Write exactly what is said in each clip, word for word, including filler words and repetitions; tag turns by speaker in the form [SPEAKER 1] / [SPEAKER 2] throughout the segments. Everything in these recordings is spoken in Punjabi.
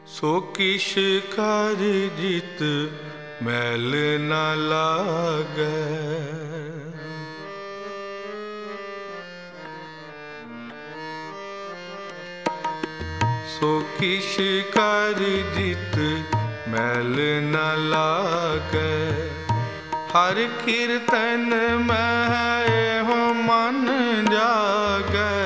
[SPEAKER 1] ਸੋ ਕਿਛ ਕਰ ਜਿਤ ਮੈਲ ਨਾ ਲਾਗੈ। ਸੋ ਕਿਛ ਕਰ ਜਿਤ ਮੈਲ ਨਾ ਲਾਗੈ। ਹਰਿ ਕੀਰਤਨ ਮਹਿ ਇਹੋ ਮਨ ਜਾਗੈ।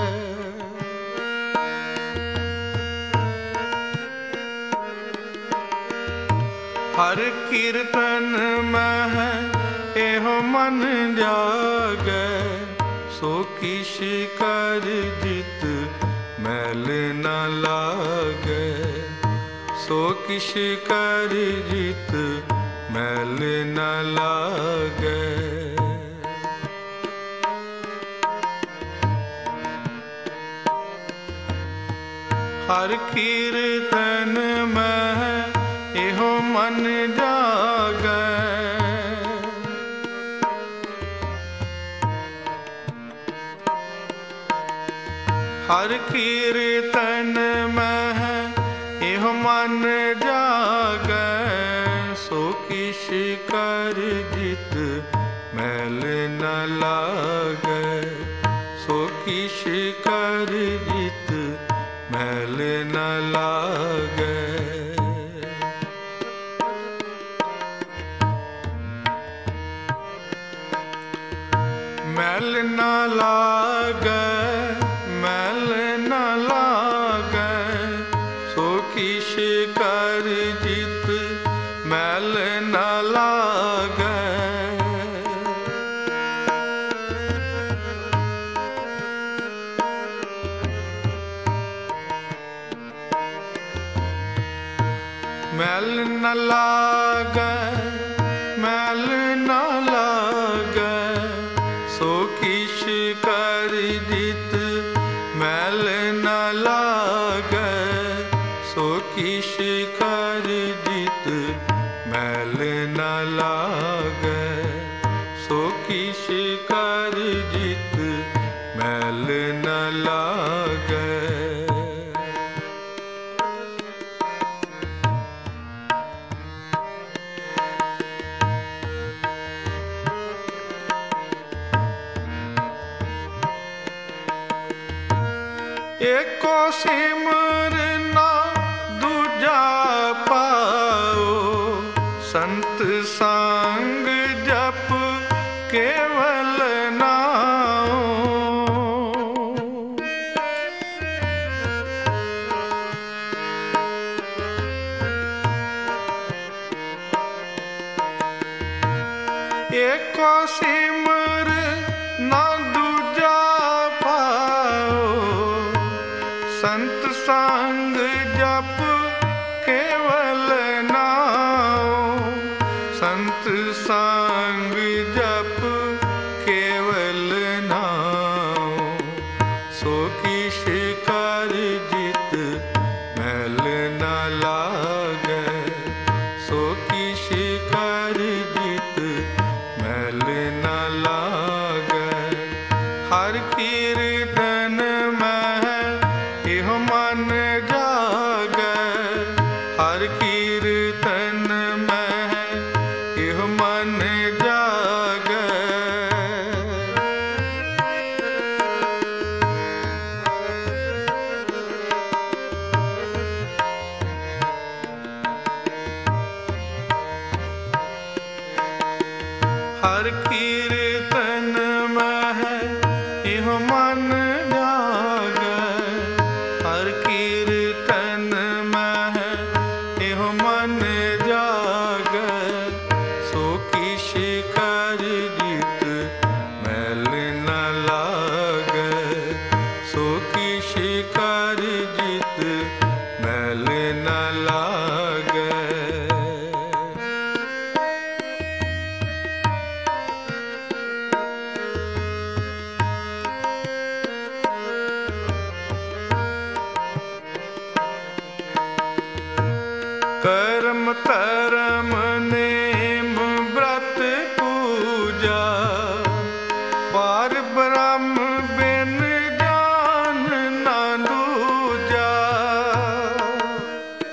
[SPEAKER 1] ਹਰਿ ਕੀਰਤਨ ਮਹਿ ਇਹੋ ਮਨ ਜਾਗੈ। ਸੋ ਕਿਛ ਕਰ ਜਿਤ ਮੈਲ ਨਾ ਲਾਗੈ। ਸੋ ਕਿਛ ਕਰ ਜਿਤ ਮੈਲ ਨਾ ਲਾਗੈ। ਹਰਿ ਕੀਰਤਨ ਮਹਿ ਇਹੋ ਮਨ ਜਾਗੈ। ਹਰਿ ਕੀਰਤਨ ਮਹਿ ਇਹੋ ਮਨ ਜਾਗੈ। ਸੋ ਕਿਛ ਕਰ ਜਿਤ ਮੈਲ ਨਾ ਲਾਗੈ। ਸੋ ਕਿਛ ਕਰ ਜਿਤ ਮੈਲ ਨਾ ਲਾਗੈ। ਮੈਲ ਨਾ ਲਾਗੈ, ਮੈਲ ਨਾ ਲਾਗੈ। ਸੋ ਕਿਛ ਕਰ ਜਿਤ ਮੈਲ ਨਾ ਲਾਗੈ। ਮੈਲ ਨਾ ਲਾਗੈ, ਮੈਲ ਨਾ ਲਾਗੈ। ਸੋ ਕਿਛ ਕਰ ਜਿਤ ਮੈਲ ਨਾ ਲਾਗੈ। ਸੋ ਕਿਛ ਕਰ ਜਿਤ ਮੈਲ ਨਾ ਲਾਗੈ। ਸੋ ਕਿਛ ਕਰ ਜਿਤ ਮੈਲ ਨਾ ਲਾਗੈ। ਏਕੋ ਸਿਮਰਨਾ ਦੂਜਾ ਪਾਓ। ਸੰਤ ਸੰਗ ਜਪ ਕੇਵਲ ਨਾਉ। ਏਕੋ ਸਿਮਰਨਾ ਦੂਜਾ ਪਾਓ। ਸੰਤ ਸੰਗ ਜਪ ਕੇਵਲ ਨਾਉ। ਸੰਤ ਸੰਗ ਜਪ ਕੇਵਲ ਨਾਉ। ਸੋ ਕਿਛ ਕਰ ਜਿਤ ਮੈਲ ਨਾ ਲਾਗੈ। ਸੋ ਕਿਛ ਕਰ ਜਿਤ ਮੈਲ ਨਾ ਲਾਗੈ। ਹਰਿ ਕੀਰਤਨ ਮਹਿ ਇਹੋ ਮਨ ਜਾਗੈ। ਹਰਿ ਕੀਰਤਨ ਮਹਿ ਇਹੋ ਮਨ ਜਾਗੈ। ਹਰਿ ਕੀਰਤਨ ਮਹਿ ਇਹੋ ਮਨ ਜਾਗੈ। ਹਰਿ ਕੀਰਤਨ ਮਹਿ ਇਹੋ ਮਨ ਜਾਗੈ। ਸੋ ਕਿਛ ਕਰ ਜਿਤ ਮੈਲ ਨਾ ਲਾਗੈ। ਸੋ ਕਿਛ ਕਰ ਜਿਤ ਮੈਲ ਨਾ ਲਾਗੈ। ਕਰਮ ਧਰਮ ਨੇਮ ਬ੍ਰਤ ਪੂਜਾ। ਪਾਰ ਬ੍ਰਹਮ ਬਿਨ ਜਾਨ ਨਾ ਦੂਜਾ।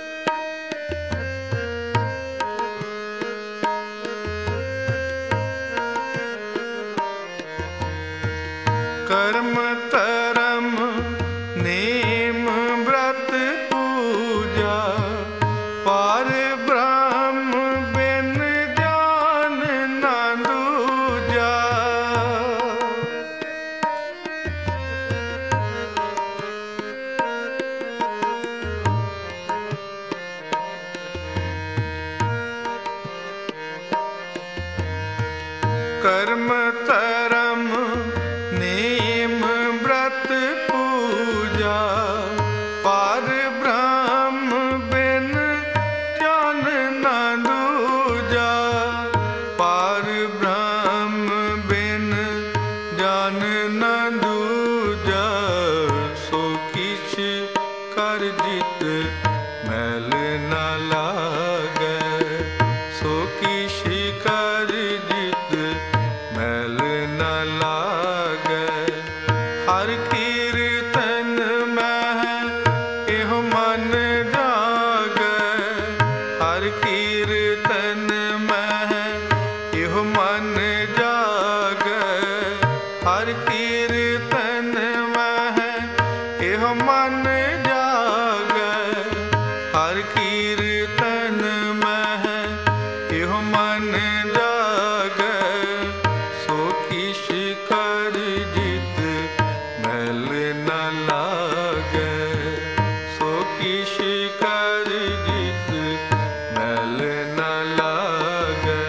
[SPEAKER 1] मैल न लागै। सो किश कर जित मैल न लागै। हर कीरतन मह एहो मन जागै। हर कीरतन मह एहो मन जागै। हर कीरतन मह एहो मन जागै। हर कीरतन मह एहो मन जागै। सो किश कर जित मैल न लागै। सो किश कर जित मैल न लागै।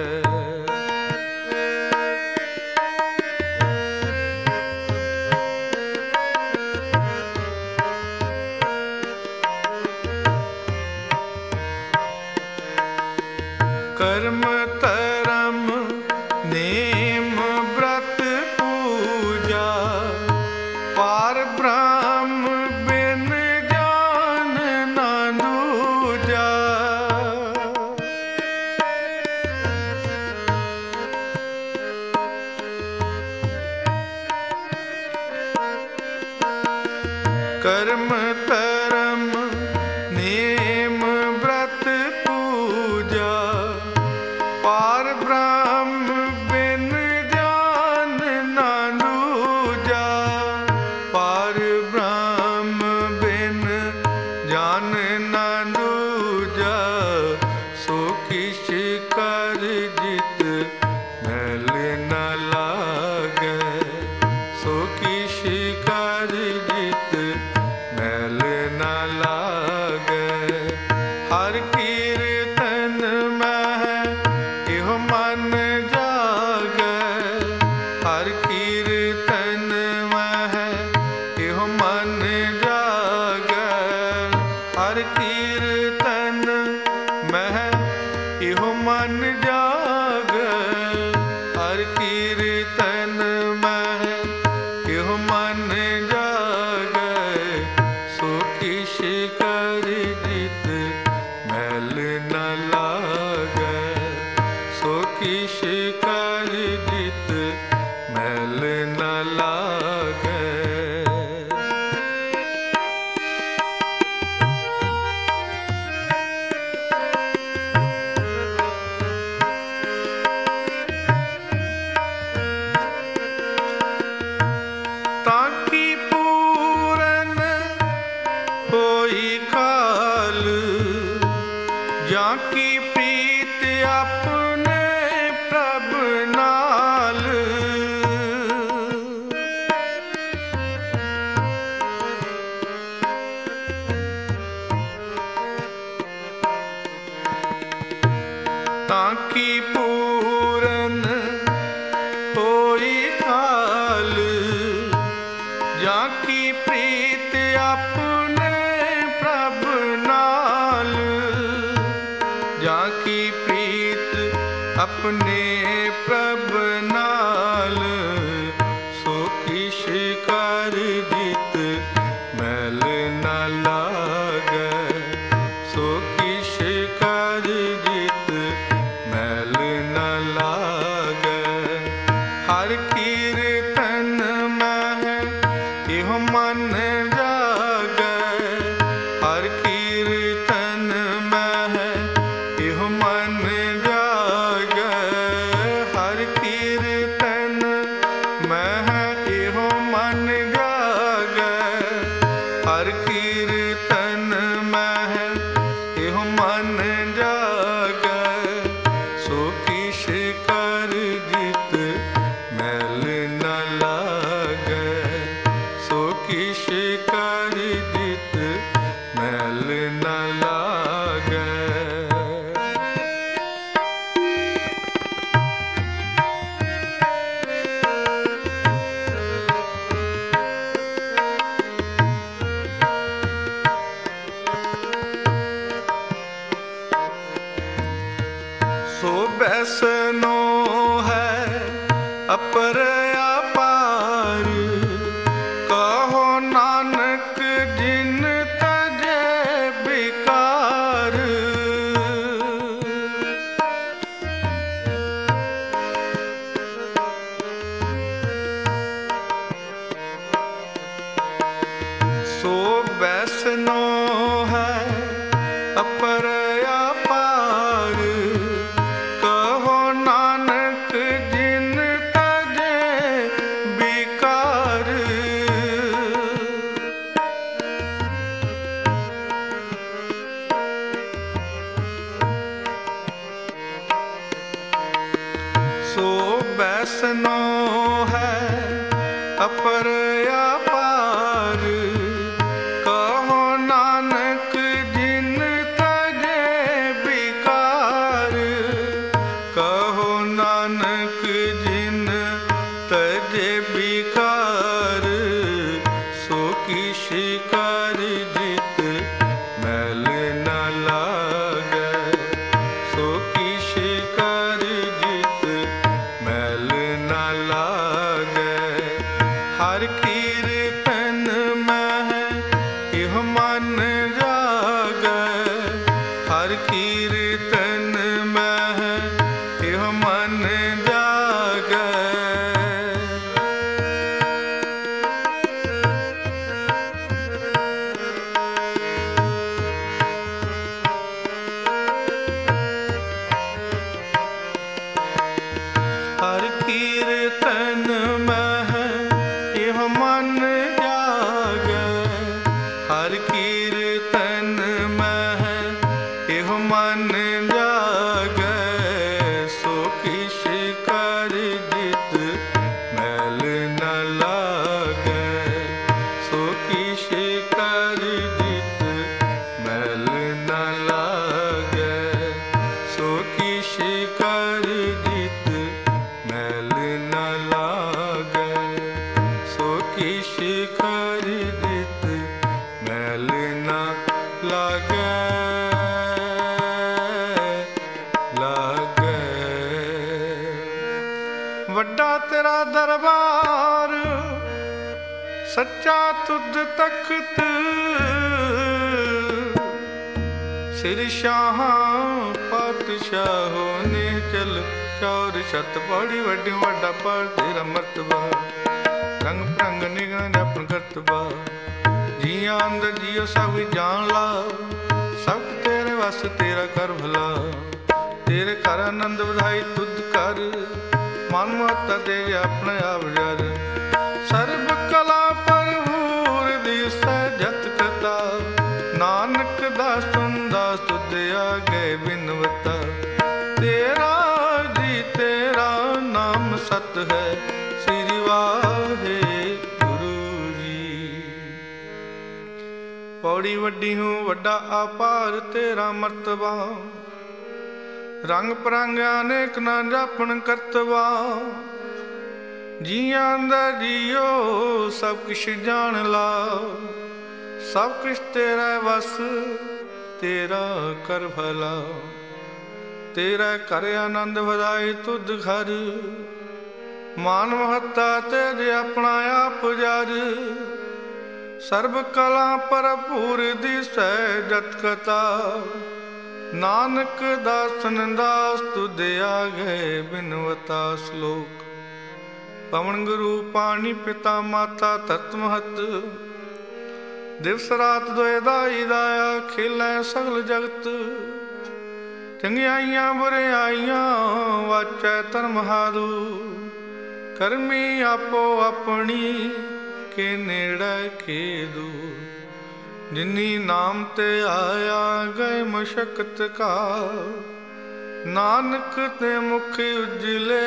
[SPEAKER 1] कर्म धरम नेम व्रत पूजा। पार ब्रह्म बिन जान ना दूजा। कर्म धरम नेम व्रत पूजा। पार ब्रह्म बिन जान ना दूजा। पार ब्रह्म बिन जान ना दूजा। सो किश कर जित मैल न लागै। सो किश कर जित मैल न लागै। हर कीरतन मह एहो मन जागै। हर कीरतन मह एहो मन जागै। हर कीरतन मह एहो मन जागै। हर कीरतन मह एहो मन जागै। सो किश कर जित मैल न लागै। सो किश कर जित मैल न लागै। ताकि पूरन होई काल। जाकी प्रीत अपने प्रभ नाल। ताकि पूरन होई काल। जाकी प्रीत अपने प्रभ नाल। जाकी प्रीत अपने प्रभ नाल। सो किश कर जित मैल न लागै। सो किश कर जित मैल न लागै। हर कीरतन मह एहो मन जागै। हर कीरतन मह एहो मन जागै। हर कीरतन मह एहो मन जागै। हर कीरतन मह एहो मन जागै। सो किश कर जित मैल न लागै। सो किश कर जित मैल न लागै। सो बैसनो है अपर अपार। कहो नानक जिन तजै बिकार। ਬੈਸਨੋ ਹੈ ਅਪਰ ਅਪਾਰ, ਕਹੋ ਨਾਨਕ ਜਿਨ ਤਜੇ ਬਿਕਾਰ, ਕਹੋ ਨਾਨਕ ਜਿਨ ਤਜੇ ਬਿਕਾਰ, ਸੋ ਕਿਛ ਕਰ ਜਿਤ ਮੈਲ ਨ ਲਾਗੈ, ਸੋ ਕਿਛ ਕਰ ਜਿਤ ਮੈਲ ਨ ਲਾਗੈ। ਹਰ ਕੀਰਤਨ ਮਹਿ ਇਹੁ ਮਨ ਜਾਗੈ, ਹਰ ਕੀਰਤਨ ਮਹਿ ਇਹੁ ਮਨ ਜਾਗੈ। ਹਰ ਕੀਰਤਨ ਮਹਿ ਇਹੁ ਮਨ ਜਾਗੈ, ਹਰ ਕੀਰਤਨ ਮਹਿ ਇਹੁ ਮਨ ਜਾਗੈ। ਸੋ ਕਿਛ ਕਰ ਜਿਤ ਮੈਲ ਨ ਲਾਗੈ, ਸੋ ਕਿਛ ਕਰ ਜਿਤ ਮੈਲ ਨ ਲਾਗੈ, ਸੋ ਕਿਛ ਕਰ ਜਿਤ ਮੈਲ ਨ ਲਾਗੈ, ਸੋ ਕਿਛ ਕਰ ਜਿਤ ਮੈਲ ਨ ਲਾਗੈ ਲਾਗੈ। ਵੱਡਾ ਤੇਰਾ ਦਰਬਾਰ ਸੱਚਾ ਤੁਧ ਤਖਤ, ਸਿਰ ਸ਼ਾਹਾਂ ਪਾਤਸ਼ਾਹੋ ਨਿਹਚਲ ਚੌਰ ਛਤ ਪੌੜੀ ਵੱਡਿਓ ਵੱਡਾ ਪਰ ਤੇਰਾ ਮਰਤਬਾ, ਰੰਗ ਭਰੰਗ ਨਿਗਨ ਆਪਨ ਕਰਤਬਾ। ਜੀਆਂ ਅੰਦਰ ਜੀਓ ਸਭ ਜਾਣ ਲਾ, ਸਭ ਤੇਰੇ ਵਸ ਤੇਰਾ ਕਰ ਭਲਾ, ਤੇਰੇ ਘਰ ਆਨੰਦ ਵਧਾਈ ਤੁਧ ਕਰ, ਮਨ ਮਹੱਤਾ ਦੇ ਆਪਣੇ ਆਪ ਜਰ। ਸਰਬ ਕਲਾ ਭਰਪੂਰ ਦਿਸੈ ਜਤ ਕਥਾ, ਨਾਨਕ ਦਾਸ ਤੁਮ ਦਾਸ ਤੁਧ ਆਗੇ ਬਿਨਵਤਾ। ਤੇਰਾ ਜੀ ਤੇਰਾ ਨਾਮ ਸਤ ਹੈ, ਸ੍ਰੀ ਵਾਹਿਗੁਰੂ ਜੀ। ਪੌੜੀ ਵੱਡੀ ਹੂੰ ਵੱਡਾ ਅਪਾਰ ਤੇਰਾ ਮਰਤਬਾ, ਰੰਗ ਪਰੰਗ ਅਨੇਕ ਨਾ ਜਾਪਣ ਕਰਤਬਾ। ਜੀਆਂ ਦਾ ਜੀਓ ਸਭ ਕਿਛ ਜਾਣ ਲਾ, ਸਭ ਕੁਛ ਤੇਰਾ ਵਸ ਤੇਰਾ ਕਰ ਭਲਾ। ਤੇਰਾ ਘਰ ਆਨੰਦ ਵਧਾਈ ਤੁਧ ਘਰ, ਮਾਨ ਮਹੱਤਾ ਤੇਰੇ ਆਪਣਾ ਆਪ ਜਰ। ਸਰਬ ਕਲਾ ਭਰਪੂਰ ਦਿਸੈ ਜਤ ਕਥਾ, ਨਾਨਕ ਦਾਸਨ ਦਾਸ ਤੁਧ ਆਗੇ ਬਿਨਵਤਾ। ਸ਼ਲੋਕ। ਪਵਨ ਗੁਰੂ ਪਾਣੀ ਪਿਤਾ ਮਾਤਾ ਤਤ ਮਹਤ, ਦਿਵਸ ਰਾਤ ਦੋਇ ਦਾਈ ਦਾਇਆ ਖੇਲੈ ਸਗਲ ਜਗਤ। ਚੰਗਿਆਈਆਂ ਬੁਰਿਆਈਆਂ ਵਾਚੈ ਧਰਮ ਹਾਰੂ, ਕਰਮੀ ਆਪੋ ਆਪਣੀ ਕੇ ਨੇੜੇ ਕੇ ਦੂਰ। ਜਿਨੀ ਨਾਮ ਤੇ ਆਇਆ ਗਏ ਮਸ਼ਕਤ ਕਾ, ਨਾਨਕ ਤੇ ਮੁਖ ਉਜਲੇ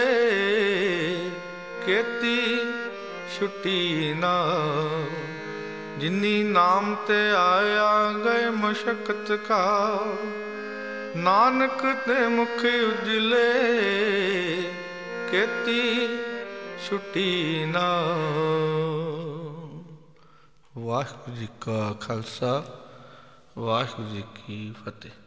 [SPEAKER 1] ਕੀਤੀ ਛੁੱਟੀ ਨਾ। ਜਿਨੀ ਨਾਮ ਤੇ ਆਇਆ ਗਏ ਮਸ਼ਕਤ ਕਾ, ਨਾਨਕ ਤੇ ਮੁਖ ਉਜਲੇ ਕੀਤੀ ਛੁੱਟੀ ਨਾ। ਵਾਹਿਗੁਰੂ ਜੀ ਕਾ ਖਾਲਸਾ, ਵਾਹਿਗੁਰੂ ਜੀ ਕੀ ਫਤਿਹ।